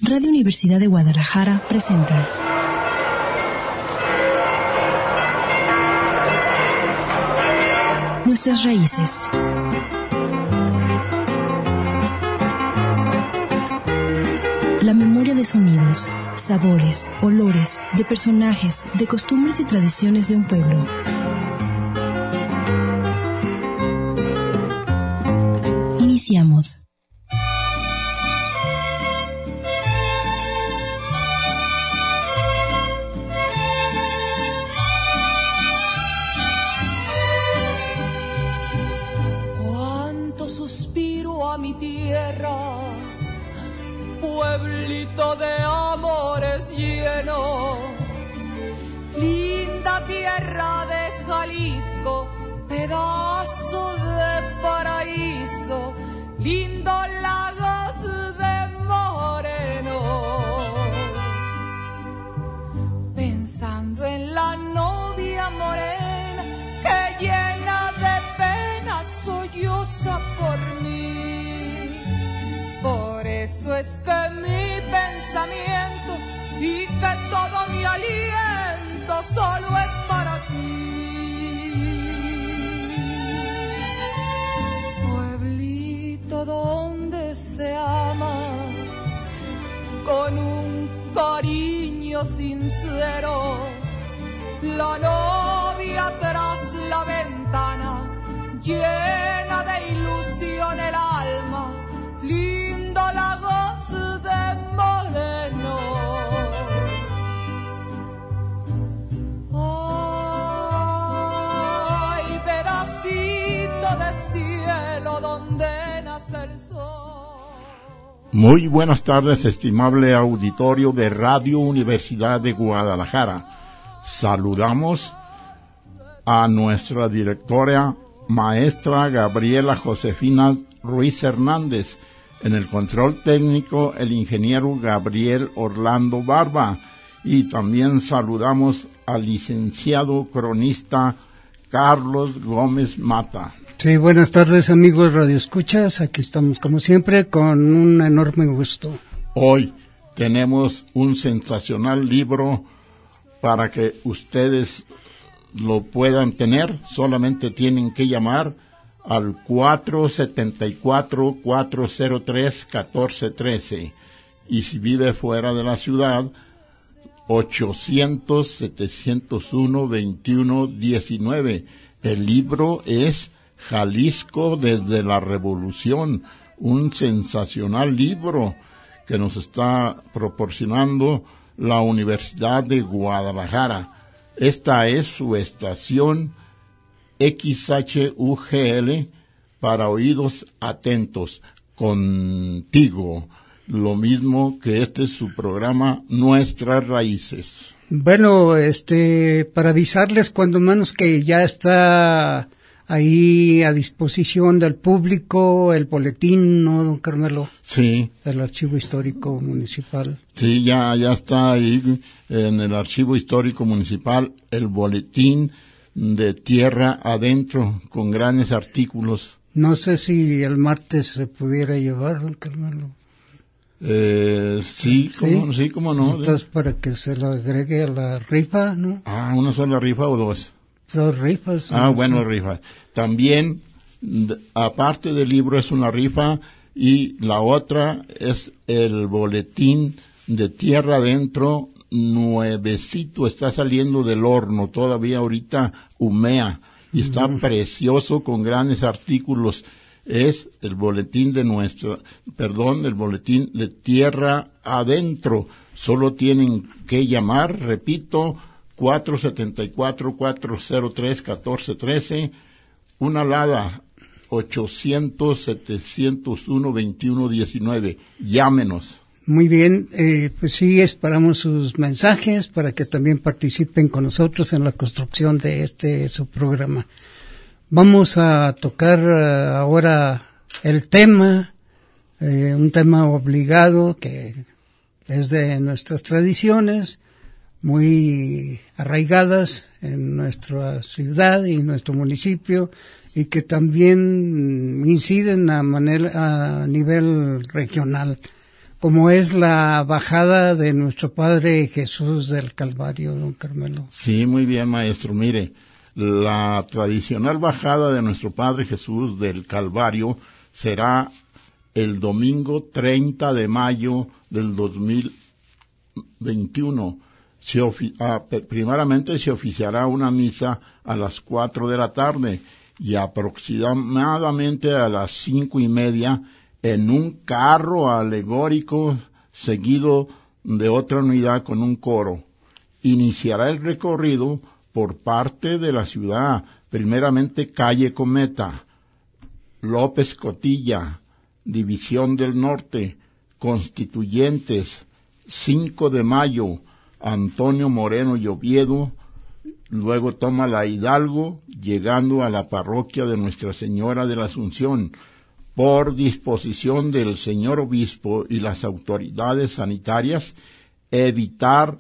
Radio Universidad de Guadalajara presenta Nuestras Raíces. La memoria de sonidos, sabores, olores, de personajes, de costumbres y tradiciones de un pueblo. Iniciamos. Cuánto suspiro a mi tierra, pueblito de amores lleno, linda tierra de Jalisco, pedazo de paraíso, lindo lagos de moreno. Pensando en la novia morena que llena de pena solloza por mí. Por eso es que mi pensamiento y que todo mi aliento solo es para ti. Pueblito donde se ama con un cariño sincero, la novia tras la ventana llena de ilusión el alma, lindo lagos de moreno. Ay, pedacito de cielo donde nace el sol. Muy buenas tardes, estimable auditorio de Radio Universidad de Guadalajara. Saludamos a nuestra directora, maestra Gabriela Josefina Ruiz Hernández. En el control técnico, el ingeniero Gabriel Orlando Barba. Y también saludamos al licenciado cronista Carlos Gómez Mata. Sí, buenas tardes, amigos radioescuchas. Aquí estamos, como siempre, con un enorme gusto. Hoy tenemos un sensacional libro para que ustedes lo puedan tener. Solamente tienen que llamar al 474-403-1413. Y si vive fuera de la ciudad, 800-701-2119. El libro es Jalisco desde la Revolución, un sensacional libro que nos está proporcionando la Universidad de Guadalajara. Esta es su estación XHUGL para oídos atentos, contigo. Lo mismo que este es su programa Nuestras Raíces. Bueno, para avisarles cuando menos que ya está ahí a disposición del público el boletín, ¿no, don Carmelo? Sí. Del Archivo Histórico Municipal. Sí, ya está ahí en el Archivo Histórico Municipal el boletín de Tierra Adentro con grandes artículos. No sé si el martes se pudiera llevar, don Carmelo. Sí, cómo no. Entonces, para que se lo agregue a la rifa, ¿no? Ah, ¿una sola rifa o dos? Dos rifas. Ah, bueno, rifa. También, aparte del libro, es una rifa y la otra es el boletín de Tierra Adentro, nuevecito, está saliendo del horno, todavía ahorita humea y está precioso con grandes artículos. Es el boletín el boletín de Tierra Adentro. Solo tienen que llamar, repito, 474-403-1413, una alada, 800-701-2119. Llámenos. Muy bien, pues sí, esperamos sus mensajes para que también participen con nosotros en la construcción de su programa. Vamos a tocar ahora el tema, un tema obligado que es de nuestras tradiciones, muy arraigadas en nuestra ciudad y nuestro municipio, y que también inciden a nivel regional. como es la bajada de nuestro Padre Jesús del Calvario, don Carmelo. Sí, muy bien, maestro. Mire, la tradicional bajada de nuestro Padre Jesús del Calvario será el domingo 30 de mayo del 2021. Primeramente se oficiará una misa a las 4 de la tarde y aproximadamente a las 5:30 en un carro alegórico seguido de otra unidad con un coro. Iniciará el recorrido por parte de la ciudad, primeramente calle Cometa, López Cotilla, División del Norte, Constituyentes, 5 de Mayo, Antonio Moreno y Oviedo, luego toma la Hidalgo, llegando a la parroquia de Nuestra Señora de la Asunción. Por disposición del señor obispo y las autoridades sanitarias, evitar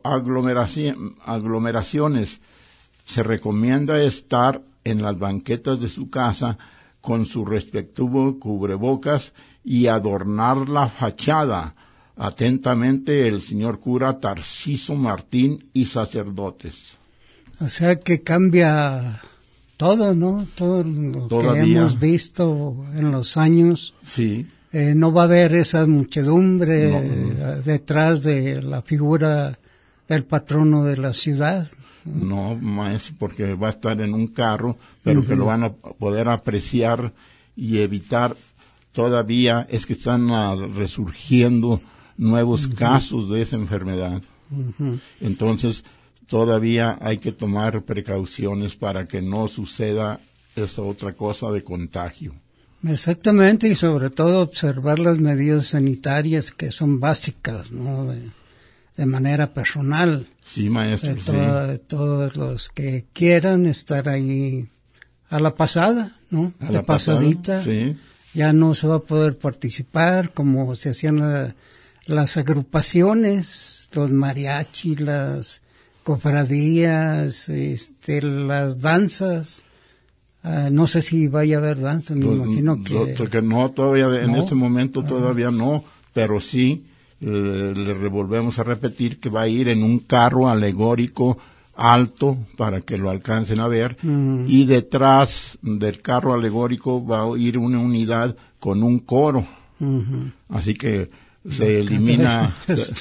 aglomeraciones. Se recomienda estar en las banquetas de su casa con su respectivo cubrebocas y adornar la fachada. Atentamente, el señor cura Tarciso Martín y sacerdotes. O sea que cambia todo, ¿no? Todo lo Todavía, que hemos visto en los años. Sí. No va a haber esa muchedumbre detrás de la figura del patrono de la ciudad. No, maestro, porque va a estar en un carro, pero que lo van a poder apreciar y evitar. Todavía es que están resurgiendo nuevos casos de esa enfermedad. Entonces, todavía hay que tomar precauciones para que no suceda esa otra cosa de contagio. Exactamente, y sobre todo observar las medidas sanitarias que son básicas, ¿no? De manera personal. Sí, maestro, de todos los que quieran estar ahí a la pasada, ¿no? A de la pasadita. pasada, sí. Ya no se va a poder participar como se hacían las agrupaciones, los mariachis, las cofradías, las danzas. No sé si vaya a haber danza, me imagino que no, todavía en ¿no? este momento todavía no, pero sí le volvemos a repetir que va a ir en un carro alegórico alto para que lo alcancen a ver, y detrás del carro alegórico va a ir una unidad con un coro. Así que se elimina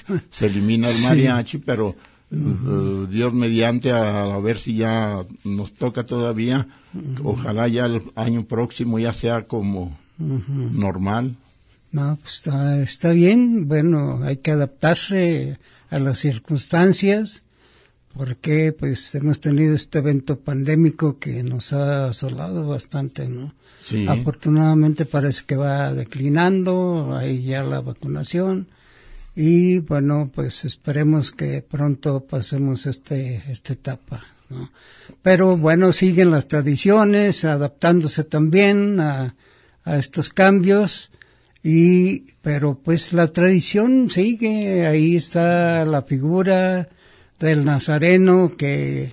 el mariachi, pero Dios mediante, a ver si ya nos toca todavía. Ojalá ya el año próximo ya sea como normal. No, pues está bien. Bueno, hay que adaptarse a las circunstancias, porque pues hemos tenido este evento pandémico que nos ha asolado bastante, ¿no? Sí. Afortunadamente parece que va declinando, hay ya la vacunación, y bueno, pues esperemos que pronto pasemos esta etapa, ¿no? Pero bueno, siguen las tradiciones, adaptándose también a estos cambios, pero pues la tradición sigue. Ahí está la figura del Nazareno que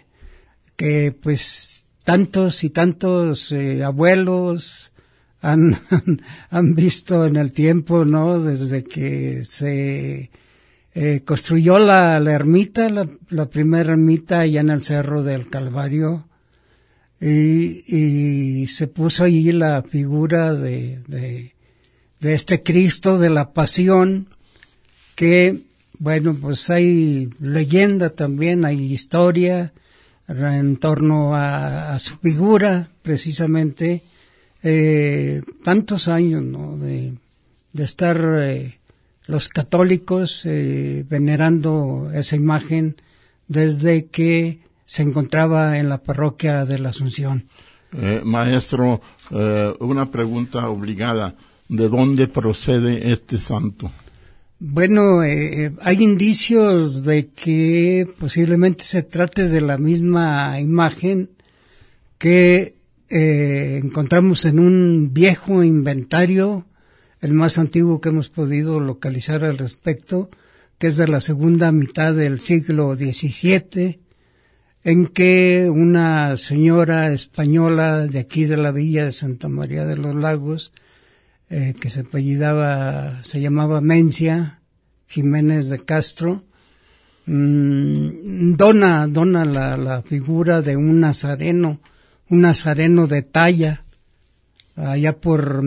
pues tantos y tantos abuelos han visto en el tiempo, ¿no? Desde que se construyó la ermita, la primera ermita allá en el Cerro del Calvario, y se puso allí la figura de este Cristo de la Pasión, que bueno, pues hay leyenda también, hay historia en torno a su figura, precisamente. Tantos años, ¿no? de estar los católicos venerando esa imagen desde que se encontraba en la parroquia de la Asunción. Maestro, una pregunta obligada. ¿De dónde procede este santo? Bueno, hay indicios de que posiblemente se trate de la misma imagen que encontramos en un viejo inventario, el más antiguo que hemos podido localizar al respecto, que es de la segunda mitad del siglo XVII, en que una señora española de aquí de la villa de Santa María de los Lagos que se llamaba Mencia Jiménez de Castro, dona la figura de un nazareno de talla, allá por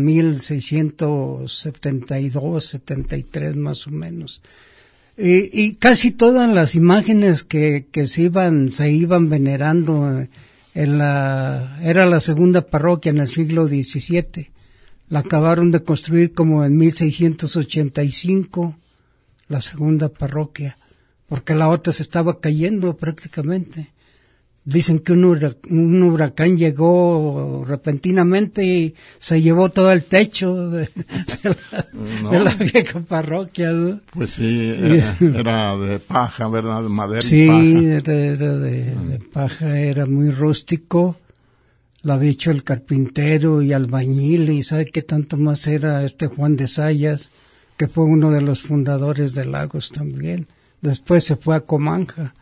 1672, 73 más o menos. Y casi todas las imágenes que se iban venerando era la segunda parroquia en el siglo XVII. La acabaron de construir como en 1685, la segunda parroquia, porque la otra se estaba cayendo prácticamente. Dicen que un huracán llegó repentinamente y se llevó todo el techo de la vieja parroquia, ¿no? Pues sí, era de paja, ¿verdad? De madera sí, y paja. de paja, era muy rústico. Lo había hecho el carpintero y albañil, y sabe qué tanto más era Juan de Zayas, que fue uno de los fundadores de Lagos también. Después se fue a Comanja.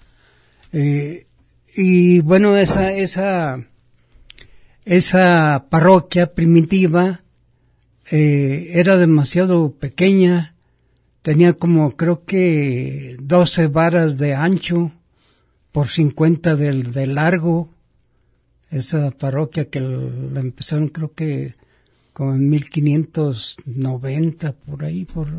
Y bueno, esa parroquia primitiva era demasiado pequeña, tenía como creo que 12 varas de ancho por 50 de largo. Esa parroquia que la empezaron creo que como en 1590 por ahí, por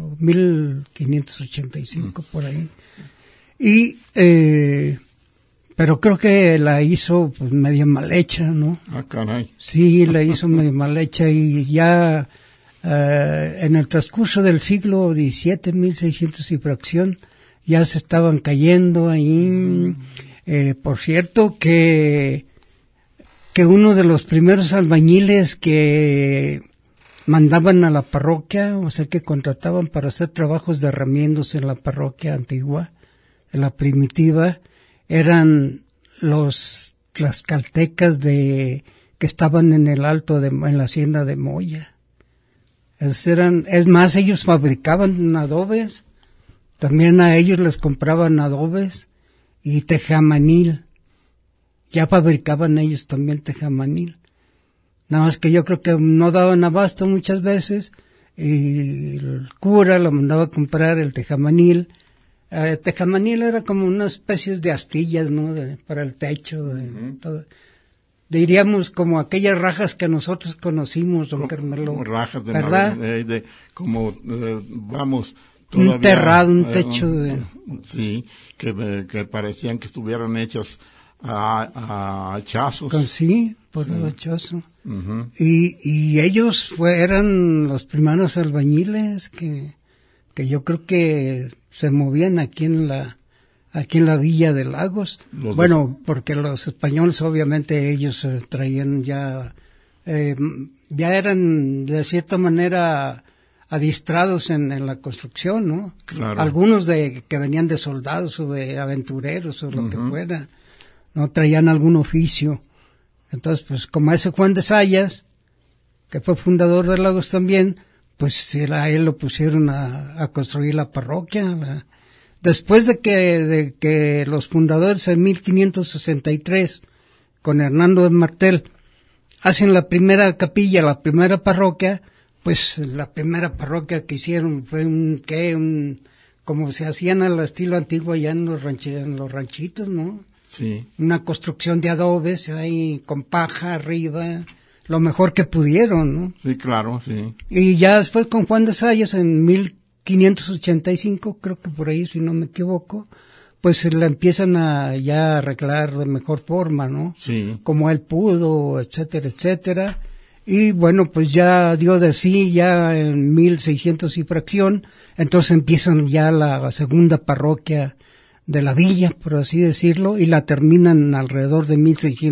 1585 por ahí. Y pero creo que la hizo pues medio mal hecha, ¿no? Ah, caray. Sí, la hizo medio mal hecha, y ya en el transcurso del siglo XVII, 1600 y fracción, ya se estaban cayendo ahí. Por cierto que uno de los primeros albañiles que mandaban a la parroquia, o sea que contrataban para hacer trabajos de remiendos en la parroquia antigua, en la primitiva, eran los tlaxcaltecas que estaban en el alto en la hacienda de Moya. Es más, ellos fabricaban adobes, también a ellos les compraban adobes y tejamanil. Ya fabricaban ellos también tejamanil. Nada más que yo creo que no daban abasto muchas veces, y el cura lo mandaba a comprar el tejamanil. Tejamanil era como unas especies de astillas, ¿no? Para el techo, todo. Diríamos como aquellas rajas que nosotros conocimos, don Carmelo. Como rajas de ¿verdad? Vamos, todavía, un terrado, un techo sí, que parecían que estuvieran hechos a hachazos. Sí, por el hachazo. Y ellos eran los primeros albañiles que yo creo que se movían aquí en la villa de Lagos. Porque los españoles obviamente ellos traían ya eran de cierta manera adiestrados en la construcción, ¿no? Claro. Algunos que venían de soldados o de aventureros o lo que fuera, no traían algún oficio. Entonces, pues como ese Juan de Zayas, que fue fundador de Lagos también, pues a él lo pusieron a construir la parroquia. Después de que los fundadores en 1563, con Hernando de Martel, hacen la primera capilla, la primera parroquia, pues la primera parroquia que hicieron fue como se hacían al estilo antiguo allá en los ranchitos, ¿no? Sí. Una construcción de adobes ahí con paja arriba, lo mejor que pudieron, ¿no? Sí, claro, sí. Y ya después con Juan de Zayas en 1585, creo que por ahí, si no me equivoco, pues la empiezan a ya arreglar de mejor forma, ¿no? Sí. Como él pudo, etcétera, etcétera. Y bueno, pues ya dio de sí ya en 1600 y fracción, entonces empiezan ya la segunda parroquia de la villa, por así decirlo, y la terminan alrededor de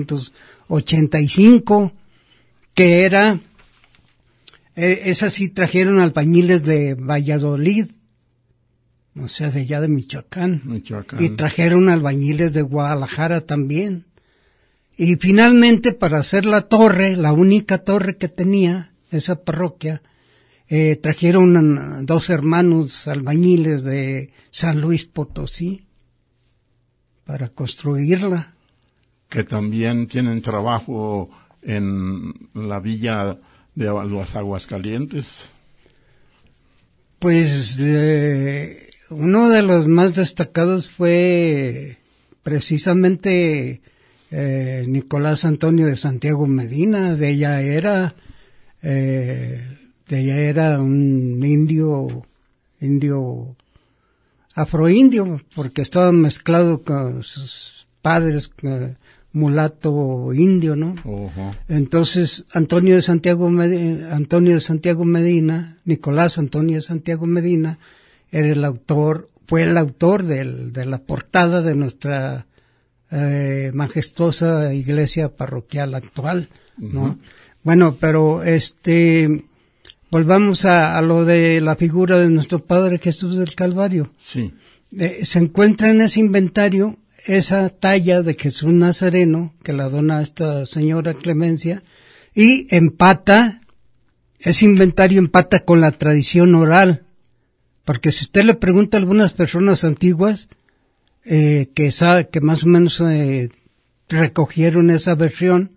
1685, que era, esa sí trajeron albañiles de Valladolid, o sea, de allá de Michoacán. Y trajeron albañiles de Guadalajara también. Y finalmente, para hacer la torre, la única torre que tenía esa parroquia, trajeron 2 hermanos albañiles de San Luis Potosí para construirla. Que también tienen trabajo en la villa de los Aguascalientes. Pues uno de los más destacados fue precisamente Nicolás Antonio de Santiago Medina. De ella era un indio afroindio, porque estaba mezclado con sus padres mulato indio, ¿no? Ojo. Entonces Nicolás Antonio de Santiago Medina era fue el autor de la portada de nuestra majestuosa iglesia parroquial actual, ¿no? Uh-huh. Bueno, pero volvamos a lo de la figura de nuestro Padre Jesús del Calvario. Sí. Se encuentra en ese inventario esa talla de Jesús Nazareno que la dona esta señora Clemencia, y ese inventario empata con la tradición oral, porque si usted le pregunta a algunas personas antiguas que más o menos recogieron esa versión,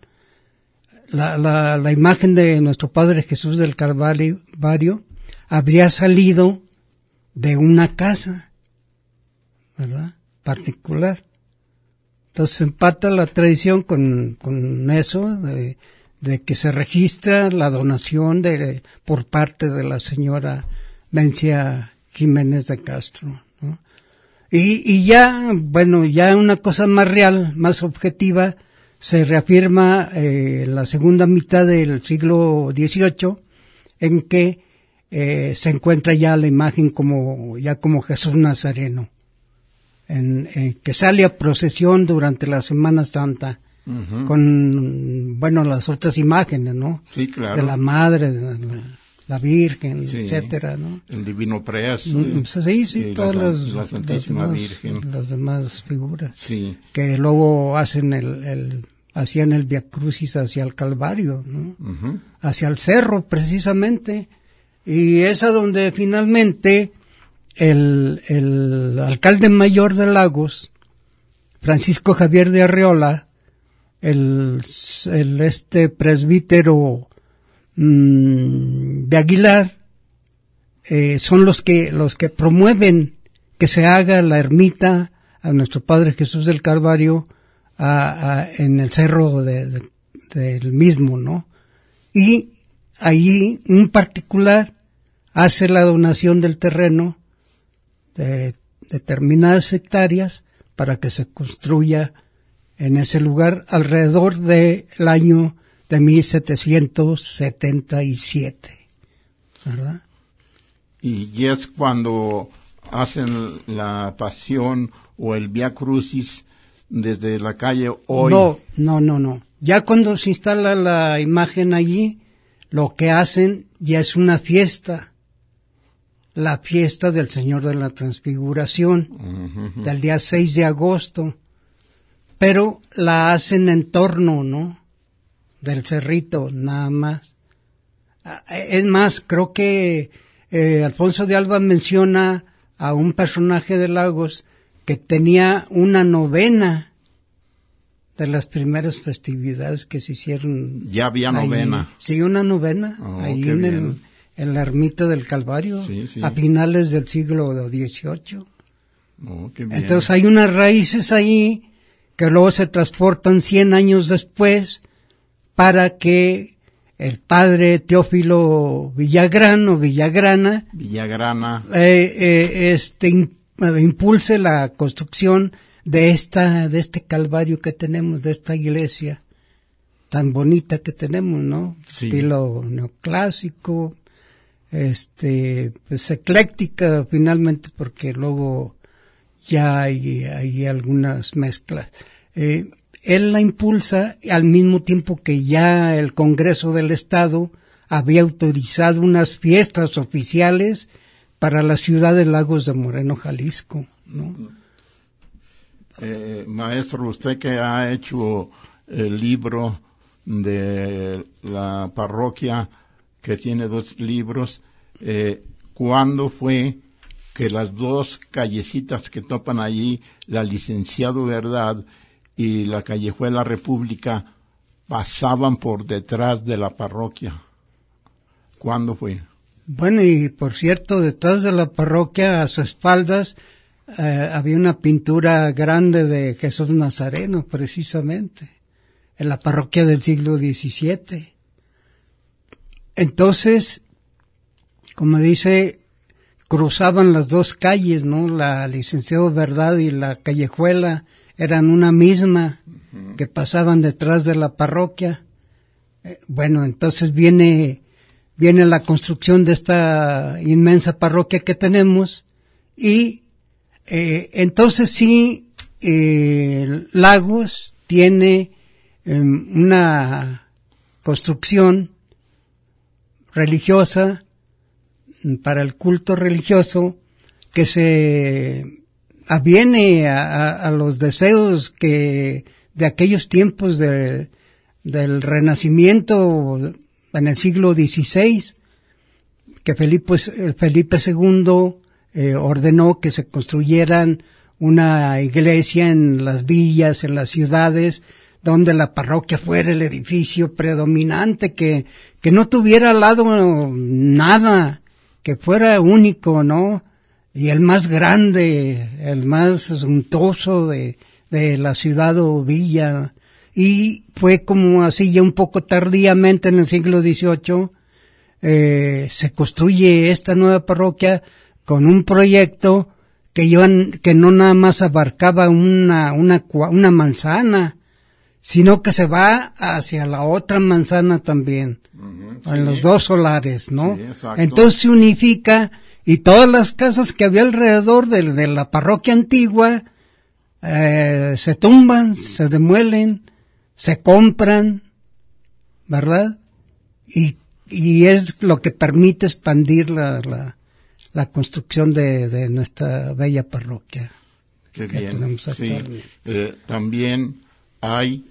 la imagen de nuestro Padre Jesús del Calvario habría salido de una casa, ¿verdad?, particular. Entonces empata la tradición con eso de que se registra la donación por parte de la señora Mencia Jiménez de Castro, ¿no? Y ya una cosa más real, más objetiva, se reafirma la segunda mitad del siglo XVIII, en que se encuentra ya la imagen como Jesús Nazareno, que sale a procesión durante la Semana Santa, uh-huh, con las otras imágenes, ¿no? Sí, claro. De la Madre, de la Virgen, sí, etcétera, ¿no? El Divino Preso. Sí, todas la Santísima Virgen. Las demás figuras. Sí. Que luego hacían el Via Crucis hacia el Calvario, ¿no? Uh-huh. Hacia el cerro, precisamente. Y es a donde finalmente el alcalde mayor de Lagos, Francisco Javier de Arreola, el presbítero de Aguilar, son los que promueven que se haga la ermita a nuestro Padre Jesús del Calvario en el cerro del mismo, ¿no? Y allí un particular hace la donación del terreno de determinadas hectáreas para que se construya en ese lugar alrededor del año de 1777, ¿verdad? Y es cuando hacen la pasión o el Via Crucis desde la calle Hoy. No. Ya cuando se instala la imagen allí, lo que hacen ya es una fiesta. La fiesta del Señor de la Transfiguración, uh-huh, del día 6 de agosto, pero la hacen en torno, ¿no?, del cerrito, nada más. Es más, creo que Alfonso de Alba menciona a un personaje de Lagos que tenía una novena de las primeras festividades que se hicieron. Ya había novena. Sí, una novena, ahí en la ermita del Calvario, sí. A finales del siglo XVIII. Qué bien. Entonces hay unas raíces ahí que luego se transportan 100 años después para que el padre Teófilo Villagrana impulse la construcción de este Calvario que tenemos, de esta iglesia tan bonita que tenemos, ¿no? Sí. Estilo neoclásico, pues ecléctica finalmente, porque luego ya hay algunas mezclas. Él la impulsa al mismo tiempo que ya el Congreso del Estado había autorizado unas fiestas oficiales para la ciudad de Lagos de Moreno, Jalisco, ¿no? Maestro, usted que ha hecho el libro de la parroquia, que tiene 2 libros, ¿cuándo fue que las 2 callecitas que topan allí, la Licenciado Verdad y la Callejuela República, pasaban por detrás de la parroquia? ¿Cuándo fue? Bueno, y por cierto, detrás de la parroquia, a sus espaldas, había una pintura grande de Jesús Nazareno, precisamente, en la parroquia del siglo XVII. Entonces, como dice, cruzaban las dos calles, ¿no? La Licenciado Verdad y la Callejuela eran una misma, que pasaban detrás de la parroquia. Bueno, entonces viene la construcción de esta inmensa parroquia que tenemos y entonces sí, Lagos tiene una construcción religiosa para el culto religioso que se aviene a los deseos que de aquellos tiempos del Renacimiento en el siglo XVI, que Felipe II ordenó que se construyeran una iglesia en las villas, en las ciudades, donde la parroquia fuera el edificio predominante, que no tuviera al lado nada, que fuera único, ¿no? Y el más grande, el más suntuoso de la ciudad o villa. Y fue como así ya un poco tardíamente en el siglo XVIII, se construye esta nueva parroquia con un proyecto que no nada más abarcaba una manzana, sino que se va hacia la otra manzana también, en los dos solares, ¿no? Sí, entonces se unifica y todas las casas que había alrededor de la parroquia antigua se tumban, se demuelen, se compran, ¿verdad? Y es lo que permite expandir la construcción de nuestra bella parroquia. Qué bien, tenemos actualmente. Sí. También hay,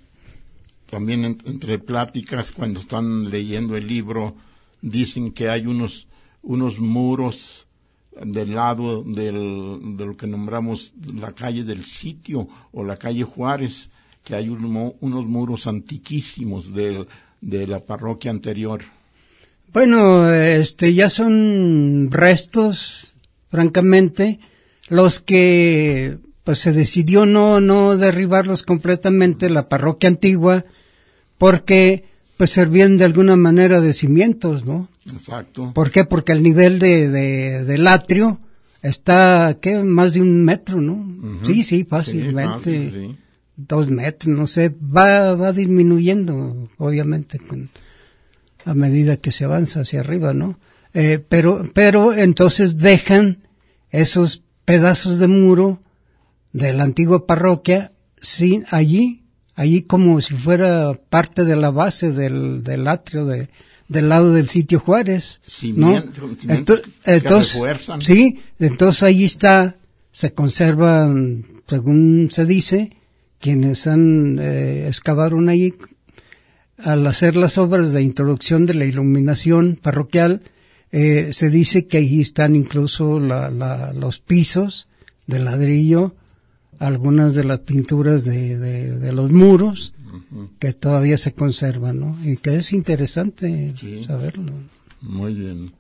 entre pláticas, cuando están leyendo el libro, dicen que hay unos muros del lado de lo que nombramos la calle del Sitio o la calle Juárez, que hay unos muros antiquísimos de la parroquia anterior. Bueno, ya son restos, francamente, los que pues se decidió no derribarlos completamente, la parroquia antigua, porque pues servían de alguna manera de cimientos, ¿no? Exacto. ¿Por qué? Porque el nivel del atrio está, más de 1 metro, ¿no? Uh-huh. Sí, fácilmente. Sí, 2 metros, no sé, va disminuyendo, obviamente, a medida que se avanza hacia arriba, ¿no? Pero entonces dejan esos pedazos de muro de la antigua parroquia allí como si fuera parte de la base del atrio del lado del Sitio Juárez, ¿no? Entonces, sí, entonces allí se conservan, según se dice, quienes excavaron allí, al hacer las obras de introducción de la iluminación parroquial, se dice que allí están incluso los pisos de ladrillo, algunas de las pinturas de los muros, uh-huh, que todavía se conservan, ¿no? Y que es interesante saberlo. Muy bien.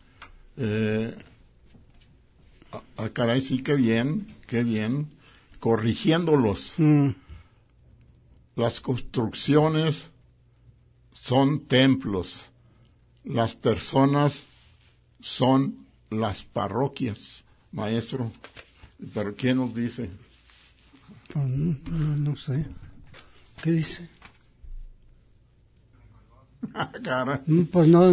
Caray, sí, qué bien. Corrigiéndolos. Las construcciones son templos, las personas son las parroquias, maestro. ¿Pero qué nos dice? No sé. ¿Qué dice? Cara. Pues no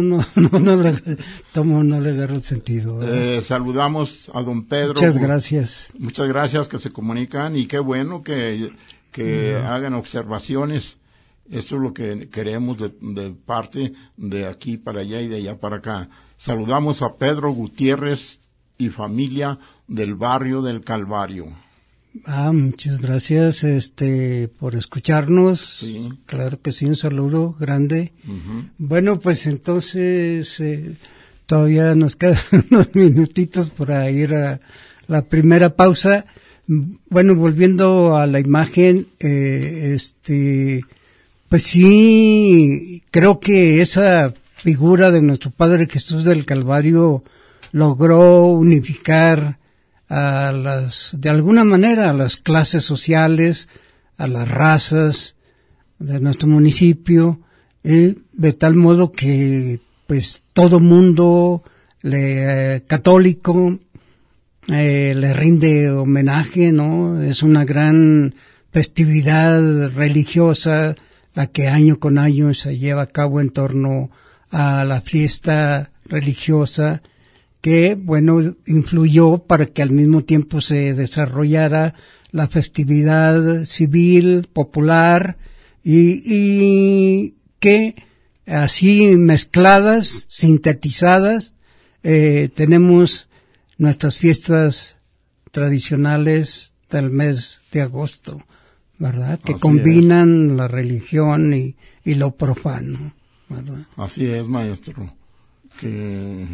le agarro el sentido. Saludamos a don Pedro. Muchas gracias. Muchas gracias que se comunican y qué bueno que hagan observaciones. Esto es lo que queremos de parte de aquí para allá y de allá para acá. Saludamos a Pedro Gutiérrez y familia del barrio del Calvario. Muchas gracias por escucharnos. Sí. Claro que sí, un saludo grande. Uh-huh. Bueno, pues entonces todavía nos quedan unos minutitos para ir a la primera pausa. Bueno, volviendo a la imagen, pues sí, creo que esa figura de nuestro Padre Jesús del Calvario logró unificar de alguna manera a las clases sociales, a las razas de nuestro municipio, de tal modo que pues todo mundo católico le rinde homenaje, ¿no? Es una gran festividad religiosa la que año con año se lleva a cabo en torno a la fiesta religiosa, que, bueno, influyó para que al mismo tiempo se desarrollara la festividad civil, popular, y que así mezcladas, sintetizadas, tenemos nuestras fiestas tradicionales del mes de agosto, ¿verdad? Que así combinan la religión y lo profano, ¿verdad? Así es, maestro, que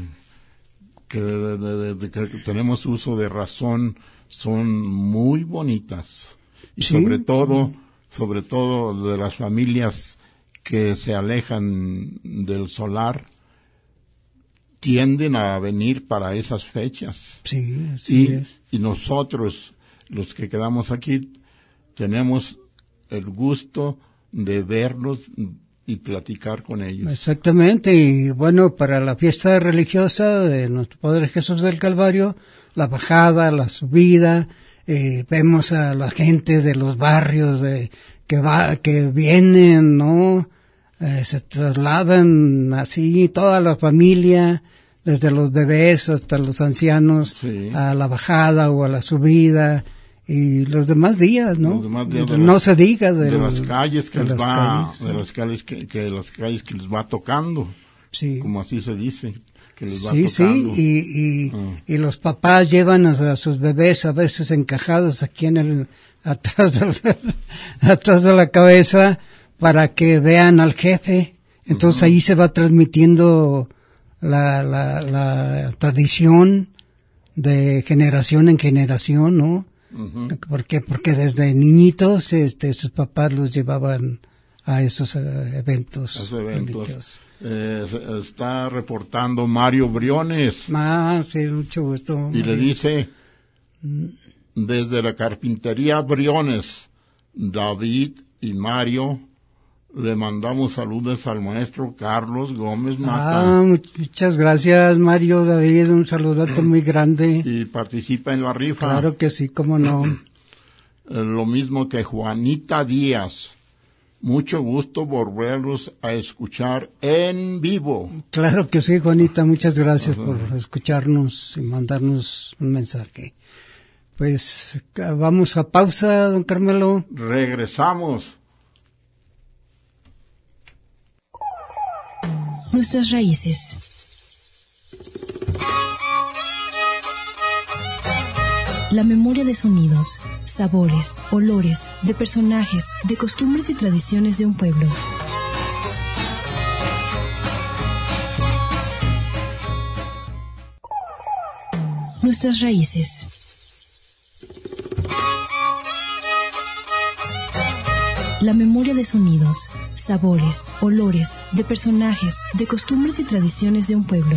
desde que tenemos uso de razón son muy bonitas, y Sí. sobre todo de las familias que se alejan del solar, tienden a venir para esas fechas. Sí, así es. Y nosotros, los que quedamos aquí, tenemos el gusto de verlos y platicar con ellos. Exactamente, y bueno, para la fiesta religiosa de nuestro Padre Jesús del Calvario, la bajada, la subida, vemos a la gente de los barrios que vienen, ¿no? Se trasladan así, toda la familia, desde los bebés hasta los ancianos, Sí. a la bajada o a la subida, y los demás días, ¿no? Los demás días No se diga de las calles que de les las va, calles, de las calles que las calles que les va tocando, sí. como así se dice, que les va Sí, tocando. sí, y los papás llevan a sus bebés a veces encajados aquí atrás de la cabeza para que vean al jefe. Entonces ahí se va transmitiendo la tradición de generación en generación, ¿no? Ujú. Porque desde niñitos sus papás los llevaban a esos eventos. Esos eventos. religiosos. Se está reportando Mario Briones Sí, mucho gusto. y le dice, desde la carpintería Briones, David y Mario, le mandamos saludos al maestro Carlos Gómez Mata, Muchas gracias, Mario, David, un saludote muy grande. y participa en la rifa. Claro que sí, cómo no. Lo mismo que Juanita Díaz. Mucho gusto volverlos a escuchar en vivo. Claro que sí, Juanita, muchas gracias por escucharnos y mandarnos un mensaje. Pues vamos a pausa, don Carmelo. Regresamos. Nuestras raíces. La memoria de sonidos, sabores, olores, de personajes, de costumbres y tradiciones de un pueblo. Nuestras raíces. La memoria de sonidos, sabores, olores, de personajes, de costumbres y tradiciones de un pueblo.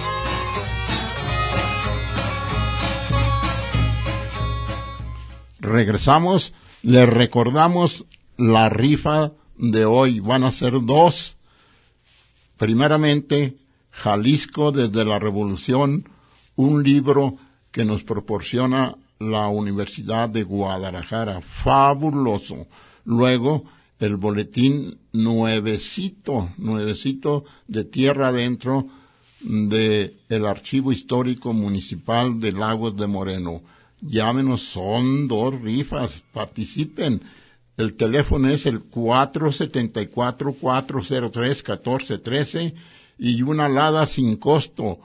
Regresamos, les recordamos la rifa de hoy. Van a ser dos. Primeramente, Jalisco desde la Revolución, un libro que nos proporciona la Universidad de Guadalajara. Fabuloso. Luego, el boletín nuevecito de tierra adentro de el Archivo Histórico Municipal de Lagos de Moreno. Llámenos, son dos rifas, participen. El teléfono es el 474-403-1413 y una alada sin costo,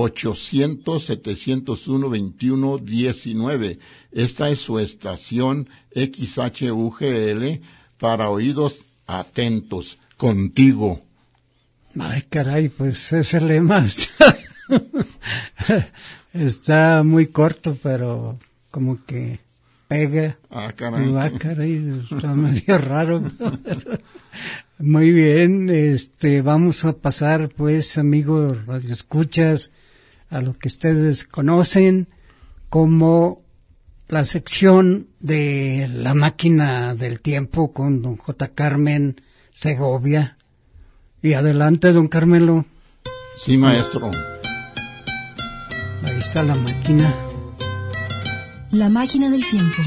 800-701-2119. Esta es su estación XHUGL para oídos atentos. Contigo. Ay, caray, pues ese lema está muy corto, pero como que pega. Ah, caray. Caray, está medio raro. Muy bien, vamos a pasar, pues, amigos radioescuchas, a lo que ustedes conocen como la sección de La Máquina del Tiempo con don J. Carmen Segovia. Y adelante, don Carmelo. Sí, maestro. Ahí está la máquina. La Máquina del Tiempo.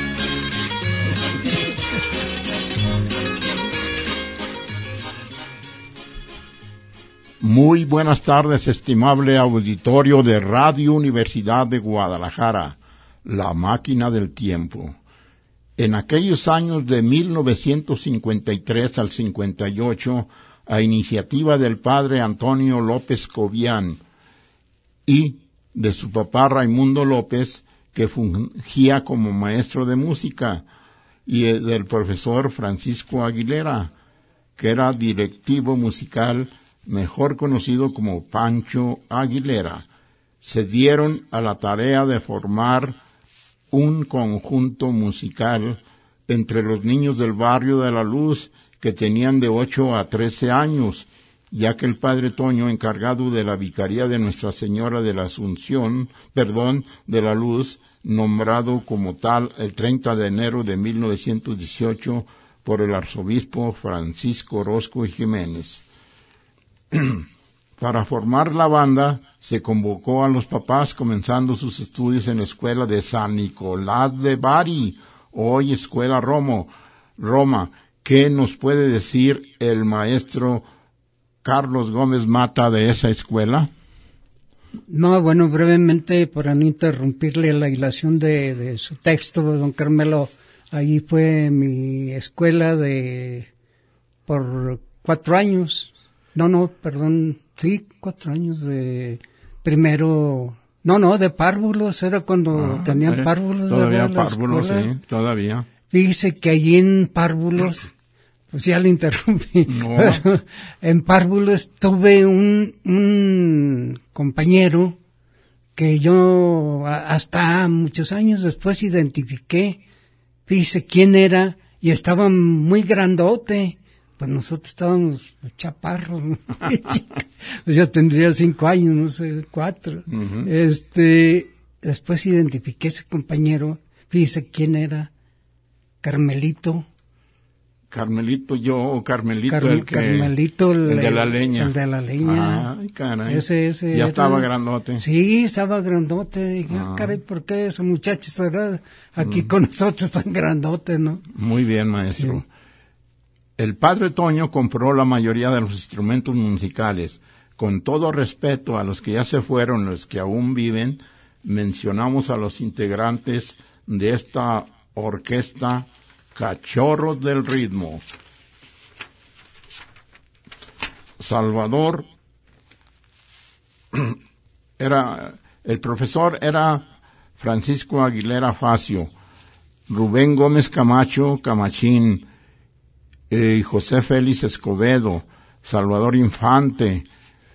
Muy buenas tardes, estimable auditorio de Radio Universidad de Guadalajara, La Máquina del Tiempo. En aquellos años de 1953 al 58, a iniciativa del padre Antonio López Cobian y de su papá Raimundo López, que fungía como maestro de música, y del profesor Francisco Aguilera, que era directivo musical, mejor conocido como Pancho Aguilera, se dieron a la tarea de formar un conjunto musical entre los niños del barrio de La Luz que tenían de 8 a 13 años, ya que el padre Toño, encargado de la vicaría de Nuestra Señora de la Asunción, de La Luz, nombrado como tal el 30 de enero de 1918 por el arzobispo Francisco Orozco y Jiménez. Para formar la banda, se convocó a los papás comenzando sus estudios en la escuela de San Nicolás de Bari, hoy Escuela Roma. ¿Qué nos puede decir el maestro Carlos Gómez Mata de esa escuela? No, bueno, brevemente, para no interrumpirle la hilación de su texto, don Carmelo, ahí fue mi escuela por 4 años. Sí, 4 años de primero, de párvulos, era cuando tenían párvulos. Todavía párvulos, sí, todavía. Fíjese que allí en párvulos, pues ya le interrumpí, no. En párvulos tuve un compañero que yo hasta muchos años después identifiqué, fíjese quién era, y estaba muy grandote. Pues nosotros estábamos chaparros, ¿no? Pues yo tendría 5 años, no sé, 4. Uh-huh. Después identifiqué a ese compañero, fíjese quién era, Carmelito. Carmelito, Carmelito, el de la leña. El de la leña. Ay, caray. Ese ya estaba grandote. Sí, estaba grandote. Dije, caray, ¿por qué ese muchacho estará aquí con nosotros tan grandote, no? Muy bien, maestro. Sí. El padre Toño compró la mayoría de los instrumentos musicales. Con todo respeto a los que ya se fueron, los que aún viven, mencionamos a los integrantes de esta orquesta Cachorros del Ritmo. Salvador el profesor era Francisco Aguilera Facio, Rubén Gómez Camacho, Camachín, y José Félix Escobedo, Salvador Infante,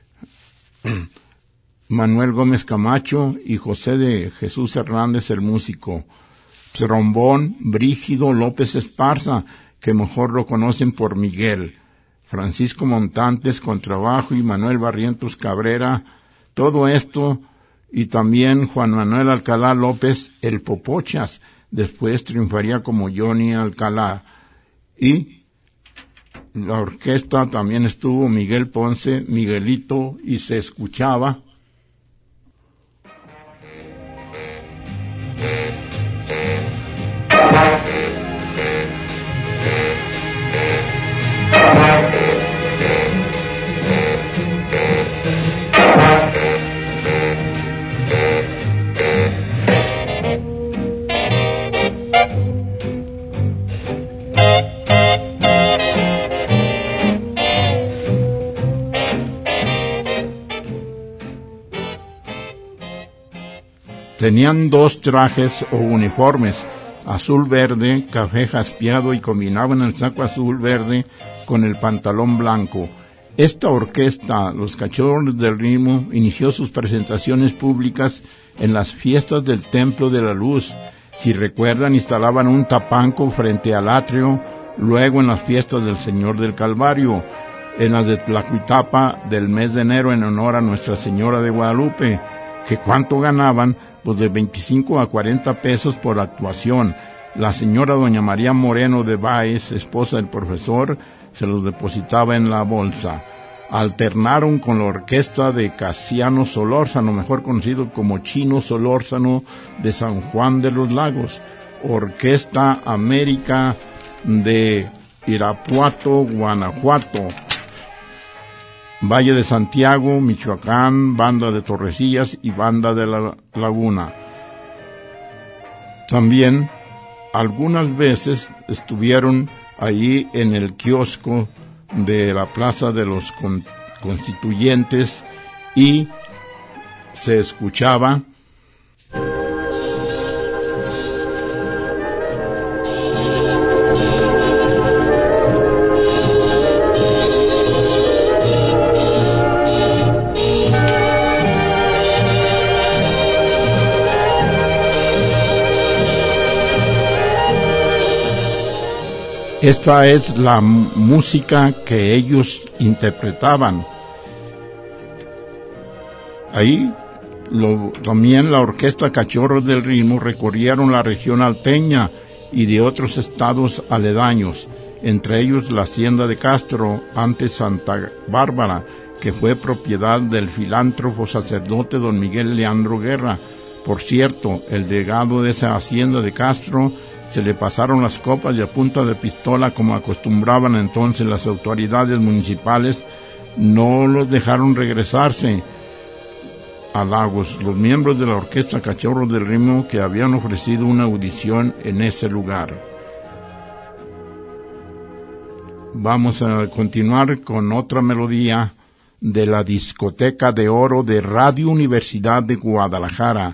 Manuel Gómez Camacho y José de Jesús Hernández el músico. Trombón, Brígido López Esparza, que mejor lo conocen por Miguel. Francisco Montantes, contrabajo, y Manuel Barrientos Cabrera. Todo esto, y también Juan Manuel Alcalá López, el Popochas, después triunfaría como Johnny Alcalá. Y la orquesta también estuvo Miguel Ponce, Miguelito, y se escuchaba Tenían 2 trajes o uniformes, azul-verde, café jaspeado, y combinaban el saco azul-verde con el pantalón blanco. Esta orquesta, los Cachorros del Ritmo, inició sus presentaciones públicas en las fiestas del Templo de la Luz. Si recuerdan, instalaban un tapanco frente al atrio, luego en las fiestas del Señor del Calvario, en las de Tlacuitapa del mes de enero en honor a Nuestra Señora de Guadalupe, que cuánto ganaban, pues de 25 a 40 pesos por actuación. La señora doña María Moreno de Báez, esposa del profesor, se los depositaba en la bolsa. Alternaron con la orquesta de Casiano Solórzano, mejor conocido como Chino Solórzano, de San Juan de los Lagos, Orquesta América de Irapuato, Guanajuato, Valle de Santiago, Michoacán, Banda de Torrecillas y Banda de la Laguna. También algunas veces estuvieron allí en el kiosco de la Plaza de los Constituyentes y se escuchaba Esta es la música que ellos interpretaban. Ahí también la orquesta Cachorros del Ritmo recorrieron la región alteña y de otros estados aledaños, entre ellos la hacienda de Castro, antes Santa Bárbara, que fue propiedad del filántropo sacerdote don Miguel Leandro Guerra. Por cierto, el legado de esa hacienda de Castro se le pasaron las copas y a punta de pistola, como acostumbraban entonces las autoridades municipales. No los dejaron regresarse a Lagos, los miembros de la orquesta Cachorros del Ritmo, que habían ofrecido una audición en ese lugar. Vamos a continuar con otra melodía de la Discoteca de Oro de Radio Universidad de Guadalajara.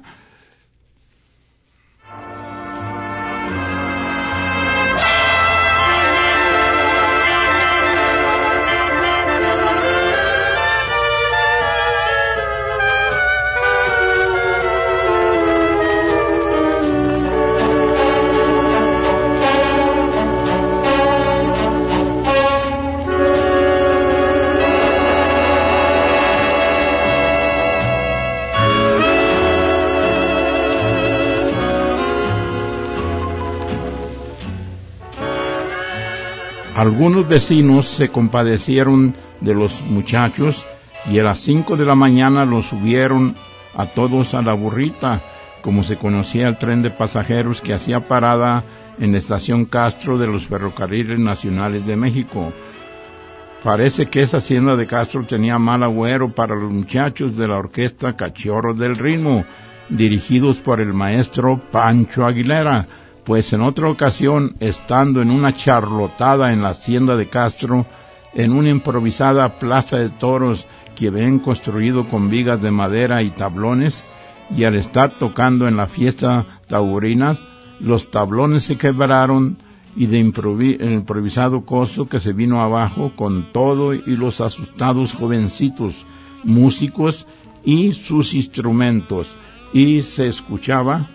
Algunos vecinos se compadecieron de los muchachos y a las 5 de la mañana los subieron a todos a la burrita, como se conocía el tren de pasajeros que hacía parada en la estación Castro de los Ferrocarriles Nacionales de México. Parece que esa hacienda de Castro tenía mal agüero para los muchachos de la orquesta Cachorros del Ritmo, dirigidos por el maestro Pancho Aguilera, pues en otra ocasión, estando en una charlotada en la hacienda de Castro, en una improvisada plaza de toros que habían construido con vigas de madera y tablones, y al estar tocando en la fiesta taurina, los tablones se quebraron y de improvisado coso que se vino abajo con todo y los asustados jovencitos, músicos y sus instrumentos, y se escuchaba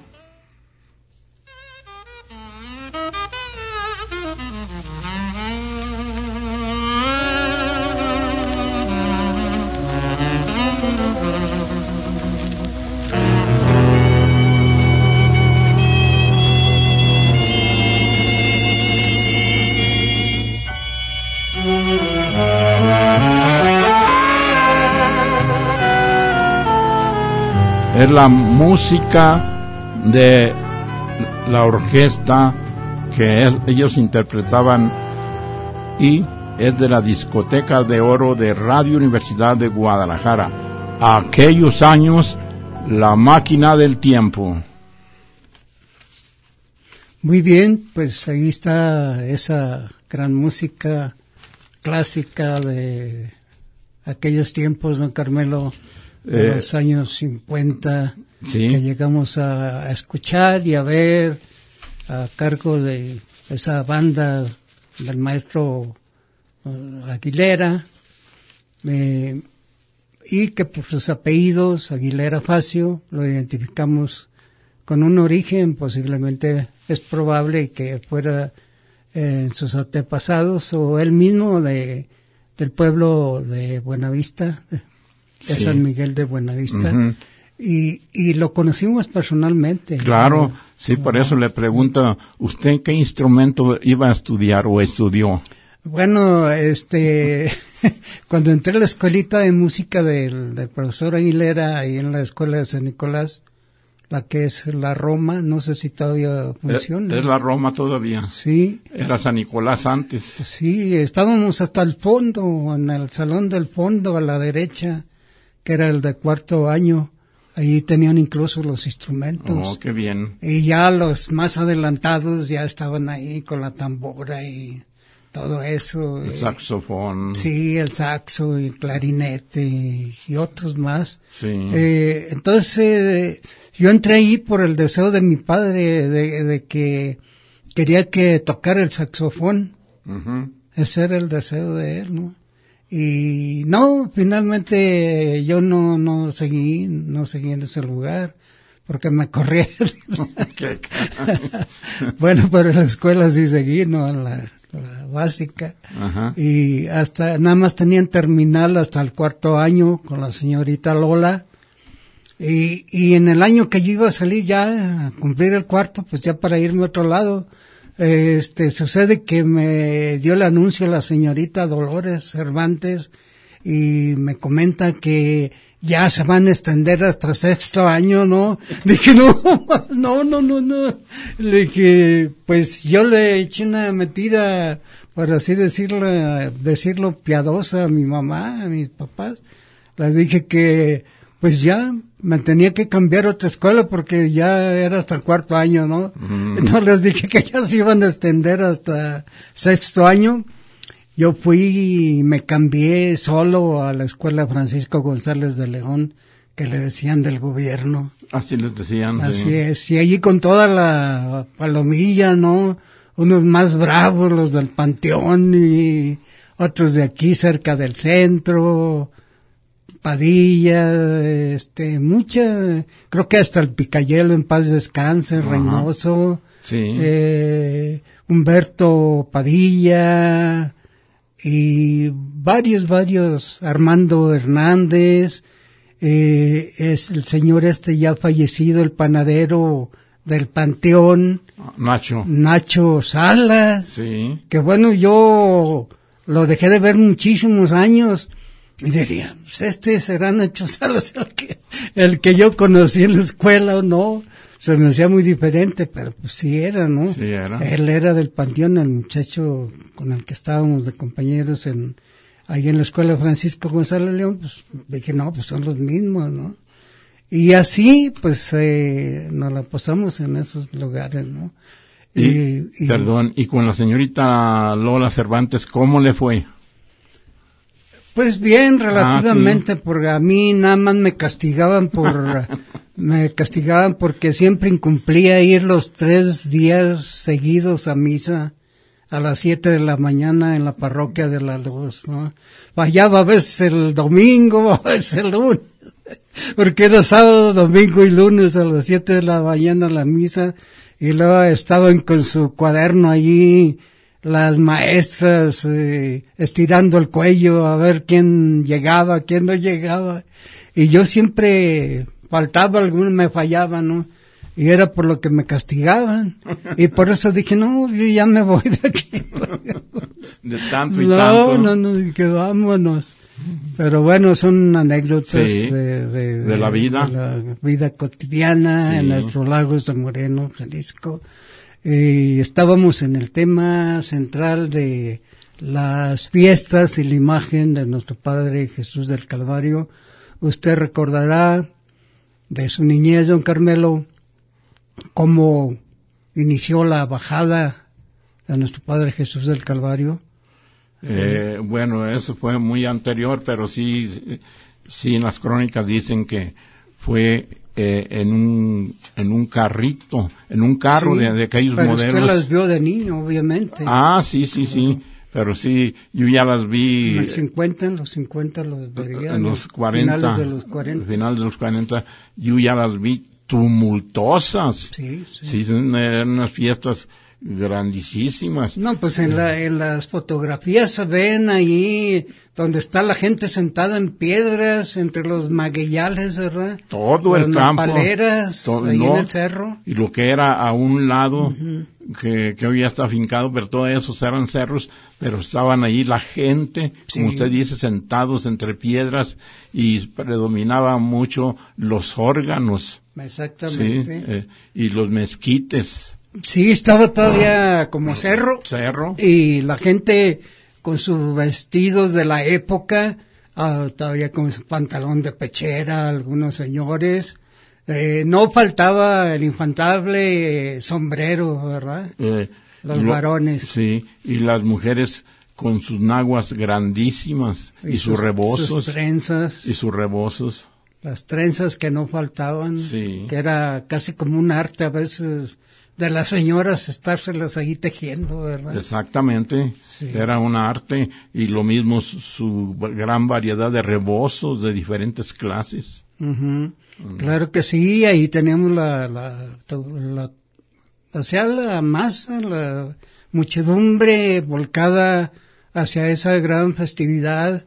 es la música de la orquesta que ellos interpretaban y es de la Discoteca de Oro de Radio Universidad de Guadalajara. Aquellos años, la máquina del tiempo. Muy bien, pues ahí está esa gran música clásica de aquellos tiempos, don Carmelo, de los años 50, sí, que llegamos a escuchar y a ver a cargo de esa banda del maestro Aguilera, y que por sus apellidos, Aguilera Facio, lo identificamos con un origen, posiblemente es probable que fuera en sus antepasados o él mismo del pueblo de Buenavista, de sí, San Miguel de Buenavista. Uh-huh. y lo conocimos personalmente. Claro, sí, por eso le pregunto, ¿usted qué instrumento iba a estudiar o estudió? Bueno, cuando entré a la escuelita de música del profesor Aguilera, ahí en la escuela de San Nicolás, la que es la Roma, no sé si todavía funciona. Es la Roma todavía. Sí. Era San Nicolás antes. Sí, estábamos hasta el fondo, en el salón del fondo a la derecha, que era el de cuarto año. Ahí tenían incluso los instrumentos. Oh, qué bien. Y ya los más adelantados ya estaban ahí con la tambora y todo eso. El saxofón. Sí, el saxo y el clarinete y otros más. Sí. Entonces, yo entré ahí por el deseo de mi padre de que quería que tocara el saxofón. Uh-huh. Ese era el deseo de él, ¿no? Y no, finalmente yo no seguí en ese lugar porque me corrieron. Bueno, pero en la escuela sí seguí, ¿no? En la básica. Ajá. Y hasta, nada más tenían terminal hasta el cuarto año con la señorita Lola. Y en el año que yo iba a salir ya a cumplir el cuarto, pues ya para irme a otro lado, sucede que me dio el anuncio la señorita Dolores Cervantes y me comenta que ya se van a extender hasta sexto año, ¿no? Dije, no. Le dije, pues yo le eché una mentira, por así decirlo piadosa a mi mamá, a mis papás. Les dije que, pues ya me tenía que cambiar a otra escuela porque ya era hasta el cuarto año, ¿no? No les dije que ya se iban a extender hasta sexto año. Yo fui y me cambié solo a la escuela Francisco González de León, que le decían del gobierno. Así les decían. Así sí. es. Y allí con toda la palomilla, ¿no? Unos más bravos, los del Panteón, y otros de aquí cerca del centro. Padilla, creo que hasta el Picayelo en paz descanse, Reynoso, sí. Humberto Padilla, y varios, Armando Hernández, es el señor ya fallecido, el panadero del Panteón, Nacho Salas, sí. Que bueno, yo lo dejé de ver muchísimos años. Y diría, pues será Nacho Salas el que yo conocí en la escuela o no. Se me hacía muy diferente, pero pues sí era, ¿no? Sí era. Él era del Panteón, el muchacho con el que estábamos de compañeros ahí en la escuela Francisco González León, pues dije, no, pues son los mismos, ¿no? Y así, pues, nos la pasamos en esos lugares, ¿no? Perdón, y con la señorita Lola Cervantes, ¿cómo le fue? Pues bien, relativamente, sí. Porque a mí nada más me castigaban porque siempre incumplía ir los 3 días seguidos a misa a las 7 de la mañana en la parroquia de la Luz, ¿no? Fallaba a veces el domingo, a veces el lunes, porque era sábado, domingo y lunes a las 7 de la mañana la misa, y luego estaban con su cuaderno allí, las maestras estirando el cuello a ver quién llegaba, quién no llegaba, y yo siempre faltaba, algunos me fallaban, ¿no? Y era por lo que me castigaban, y por eso dije, no, yo ya me voy de aquí. De tanto y tanto. No, que vámonos. Pero bueno, son anécdotas sí, de la vida. De la vida cotidiana, sí. En nuestros Lagos de Moreno, Jalisco. Estábamos en el tema central de las fiestas y la imagen de nuestro Padre Jesús del Calvario. Usted recordará de su niñez, don Carmelo, cómo inició la bajada de nuestro Padre Jesús del Calvario. Bueno, eso fue muy anterior, pero sí en las crónicas dicen que fue en un carrito, en un carro, sí, de aquellos pero modelos. Usted las vio de niño, obviamente. Ah, sí, pero sí, yo ya las vi. En los 50 los vería. En los 40. Finales de los 40. Finales de los 40, yo ya las vi tumultuosas. Sí. Sí, eran unas fiestas grandísimas. No, pues en las fotografías se ven ahí donde está la gente sentada en piedras, entre los magueyales, ¿verdad? Todo las el campo. Nopaleras, ahí en el cerro. Y lo que era a un lado, que hoy ya está afincado, pero todos esos eran cerros, pero estaban ahí la gente, Sí. como usted dice, sentados entre piedras, y predominaba mucho los órganos. Exactamente. Sí, y los mezquites. Sí, estaba todavía como cerro. Cerro. Y la gente con sus vestidos de la época, todavía con su pantalón de pechera, algunos señores. No faltaba el infantable sombrero, ¿verdad? Los varones. Sí, y las mujeres con sus naguas grandísimas y sus rebozos. Sus trenzas. Y sus rebozos. Las trenzas que no faltaban. Sí. Que era casi como un arte a veces de las señoras estárselas ahí tejiendo, ¿verdad? Exactamente, Sí. Era un arte, y lo mismo su gran variedad de rebozos de diferentes clases. Ujú. Claro que sí, ahí tenemos o sea, la masa, la muchedumbre volcada hacia esa gran festividad,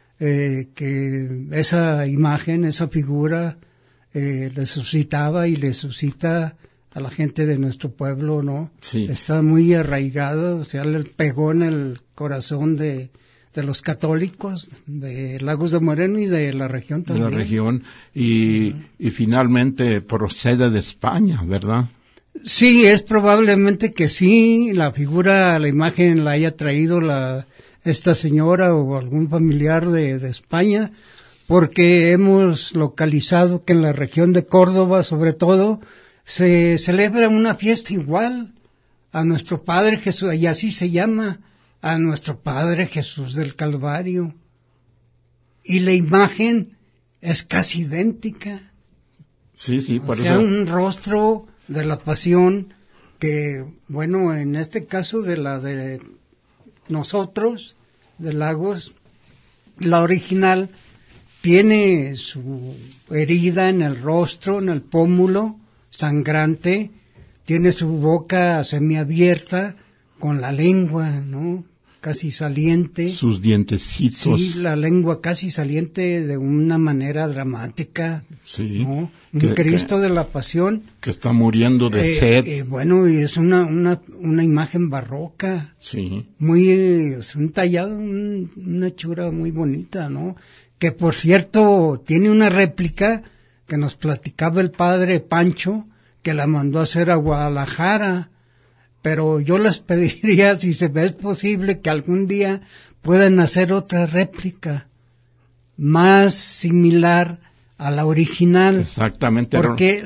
que esa imagen, esa figura, le suscitaba y le suscita a la gente de nuestro pueblo, ¿no? Sí. Está muy arraigado, o sea, le pegó en el corazón de los católicos de Lagos de Moreno y de la región De también. la región, y finalmente procede de España, ¿verdad? Sí, es probablemente que sí, la figura, la imagen la haya traído esta señora o algún familiar de España, porque hemos localizado que en la región de Córdoba, sobre todo, se celebra una fiesta igual a nuestro Padre Jesús, y así se llama, a nuestro Padre Jesús del Calvario. Y la imagen es casi idéntica. Sí, O por sea, eso. un rostro de la pasión que, bueno, en este caso de la de nosotros, de Lagos, la original tiene su herida en el rostro, en el pómulo, sangrante, tiene su boca semiabierta, con la lengua, ¿no? Casi saliente. Sus dientecitos. Sí, la lengua casi saliente de una manera dramática. Sí. ¿No? Un Cristo de la Pasión. Que está muriendo de sed. Bueno, y es una imagen barroca. Sí. Muy, es un tallado, una hechura muy bonita, ¿no? Que por cierto, tiene una réplica que nos platicaba el padre Pancho, que la mandó a hacer a Guadalajara. Pero yo les pediría, si se ve es posible, que algún día puedan hacer otra réplica más similar a la original. Exactamente. Porque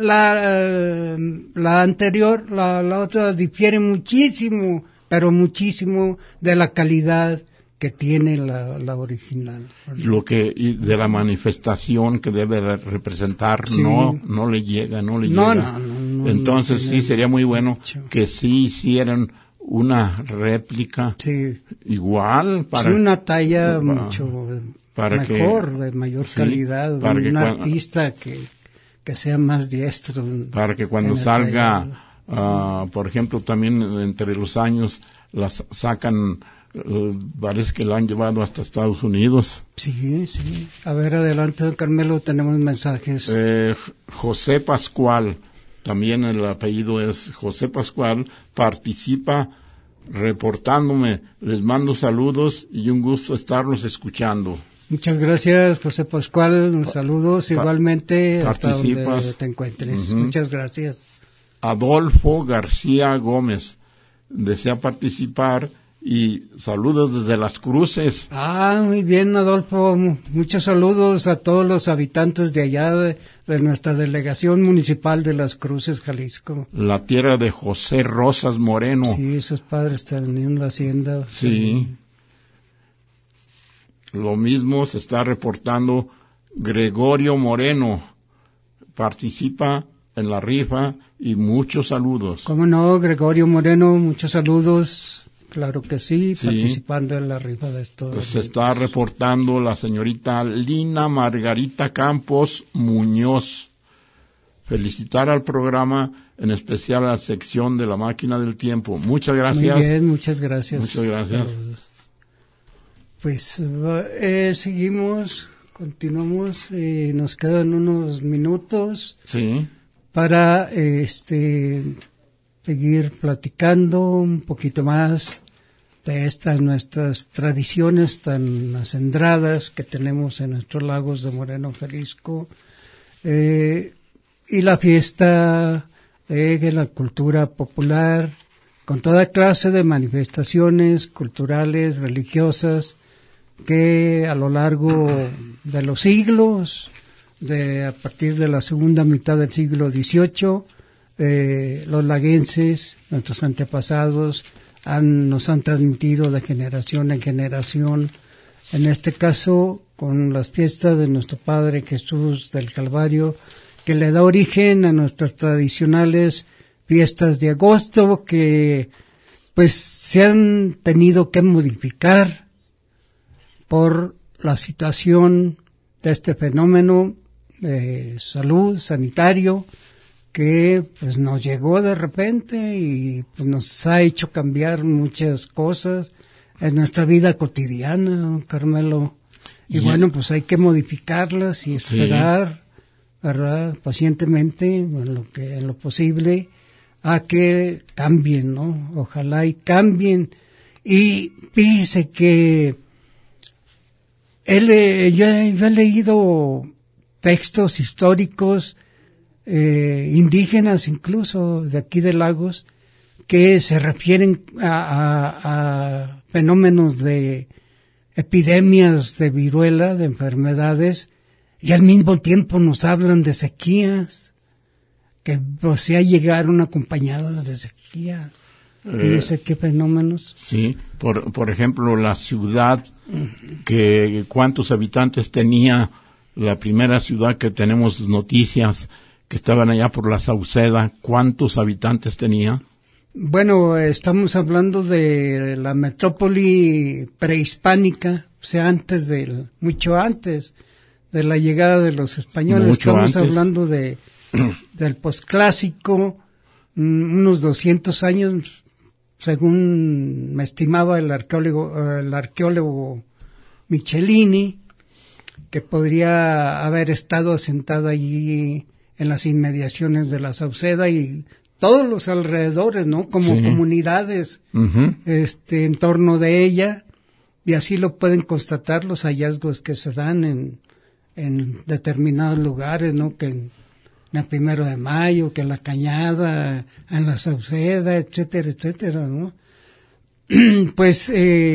la anterior, la otra difiere muchísimo, pero muchísimo de la calidad que tiene la original. Lo que y de la manifestación que debe representar, Sí. no le llega. No. Entonces no sí sería muy bueno mucho. que sí hicieran una réplica Sí, igual para una talla mucho para mejor, que, de mayor sí, calidad, para que un cuando- artista que sea más diestro. para que cuando en el salga, tallado. por ejemplo, también entre los años las sacan, parece que la han llevado hasta Estados Unidos. Sí. A ver, adelante, don Carmelo, tenemos mensajes. José Pascual, también el apellido es José Pascual, participa reportándome. Les mando saludos y un gusto estarlos escuchando. Muchas gracias, José Pascual. Saludos igualmente hasta donde participas. te encuentres. Ujú. Muchas gracias. Adolfo García Gómez desea participar y saludos desde Las Cruces. Muy bien, Adolfo. Muchos saludos a todos los habitantes de allá, de nuestra delegación municipal de Las Cruces, Jalisco. La tierra de José Rosas Moreno. Sí, esos padres tenían la hacienda. Sí. Lo mismo se está reportando Gregorio Moreno. Participa en la rifa y muchos saludos. ¿Cómo no, Gregorio Moreno? Muchos saludos. Claro que sí, Sí. participando en la rifa de esto. Se está reportando la señorita Lina Margarita Campos Muñoz. felicitar al programa, en especial a la sección de la máquina del tiempo. Muchas gracias. Muy bien, muchas gracias. Muchas gracias. Pues seguimos, continuamos, nos quedan unos minutos Sí. para seguir platicando un poquito más de estas nuestras tradiciones tan acendradas que tenemos en nuestros lagos de Moreno, Jalisco, y la fiesta de la cultura popular, con toda clase de manifestaciones culturales, religiosas, que a lo largo de los siglos, a partir de la segunda mitad del siglo XVIII, los laguenses, nuestros antepasados, nos han transmitido de generación en generación, en este caso con las fiestas de nuestro Padre Jesús del Calvario, que le da origen a nuestras tradicionales fiestas de agosto, que pues se han tenido que modificar por la situación de este fenómeno de salud, sanitario, que pues nos llegó de repente y pues, nos ha hecho cambiar muchas cosas en nuestra vida cotidiana, Carmelo. Y bueno, pues hay que modificarlas y esperar, ¿verdad?, pacientemente, en lo posible, a que cambien, ¿no? Ojalá y cambien. Y fíjese que yo he leído textos históricos indígenas, incluso de aquí de Lagos, que se refieren a fenómenos de epidemias de viruela, de enfermedades, y al mismo tiempo nos hablan de sequías, que o sea llegaron acompañadas de sequía. ¿Y sé qué fenómenos? Sí, por ejemplo, la ciudad, que cuántos habitantes tenía la primera ciudad que tenemos noticias, que estaban allá por la Sauceda, ¿cuántos habitantes tenía? Bueno, estamos hablando de la metrópoli prehispánica, o sea, mucho antes de la llegada de los españoles. Estamos hablando del posclásico, unos 200 años, según me estimaba el arqueólogo Michelini, que podría haber estado asentada allí en las inmediaciones de la Sauceda y todos los alrededores, ¿no? Como comunidades en torno de ella, y así lo pueden constatar los hallazgos que se dan en determinados lugares, ¿no? Que en el 1 de Mayo, que en la Cañada, en la Sauceda, etcétera, etcétera, ¿no? Pues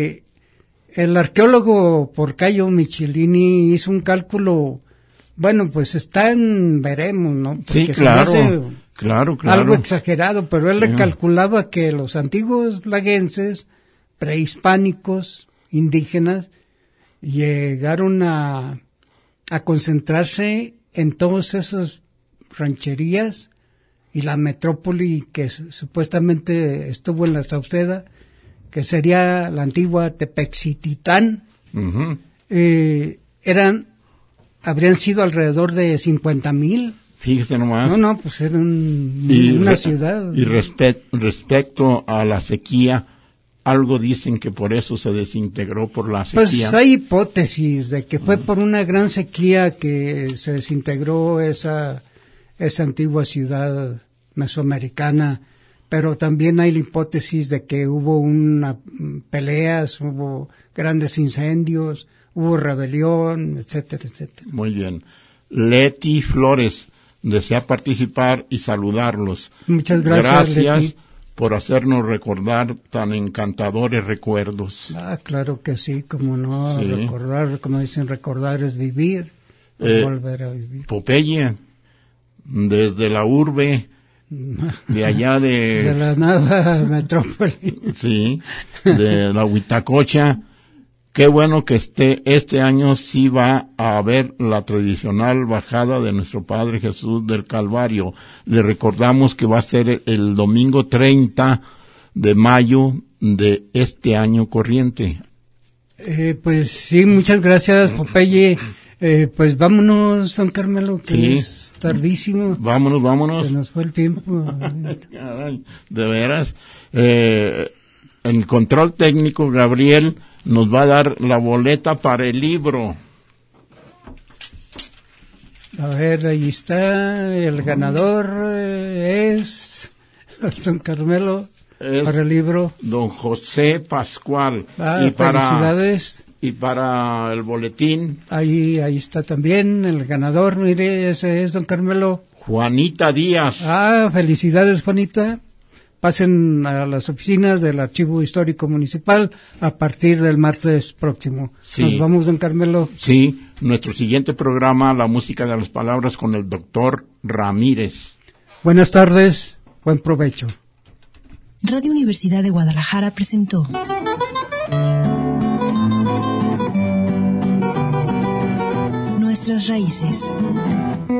el arqueólogo Porcayo Michelini hizo un cálculo, bueno, pues veremos, ¿no? Porque sí, claro, claro. Algo exagerado, pero él le calculaba que los antiguos laguenses, prehispánicos, indígenas, llegaron a concentrarse en todas esas rancherías y la metrópoli que supuestamente estuvo en la Sauceda, que sería la antigua Tepexititán, habrían sido alrededor de 50,000. Fíjese nomás. No, pues era una ciudad. Y respecto a la sequía, algo dicen que por eso se desintegró, por la sequía. Pues hay hipótesis de que fue por una gran sequía que se desintegró esa antigua ciudad mesoamericana, pero también hay la hipótesis de que hubo peleas, hubo grandes incendios, hubo rebelión, etcétera, etcétera. Muy bien. Leti Flores desea participar y saludarlos. Muchas gracias, Gracias, Leti, por hacernos recordar tan encantadores recuerdos. Claro que sí, como no, Sí. recordar, como dicen, recordar es vivir, volver a vivir. Popeye, desde la urbe, de allá De la nueva metrópoli. sí, de la Huitacocha. Qué bueno que este año sí va a haber la tradicional bajada de nuestro Padre Jesús del Calvario. Le recordamos que va a ser el domingo 30 de mayo de este año corriente. Pues sí, muchas gracias, Popeye. Pues vámonos, don Carmelo, que Sí. es tardísimo. Vámonos. Se nos fue el tiempo. Caray, de veras. En control técnico, Gabriel nos va a dar la boleta para el libro. A ver, ahí está. El ganador es don Carmelo para el libro. Don José Pascual. Felicidades. Y para el boletín, Ahí está también el ganador. Mire, ese es don Carmelo. Juanita Díaz. Felicidades, Juanita. Pasen a las oficinas del Archivo Histórico Municipal a partir del martes próximo. Sí. Nos vamos, don Carmelo. Sí, nuestro siguiente programa, La Música de las Palabras, con el doctor Ramírez. Buenas tardes, buen provecho. Radio Universidad de Guadalajara presentó Nuestras Raíces.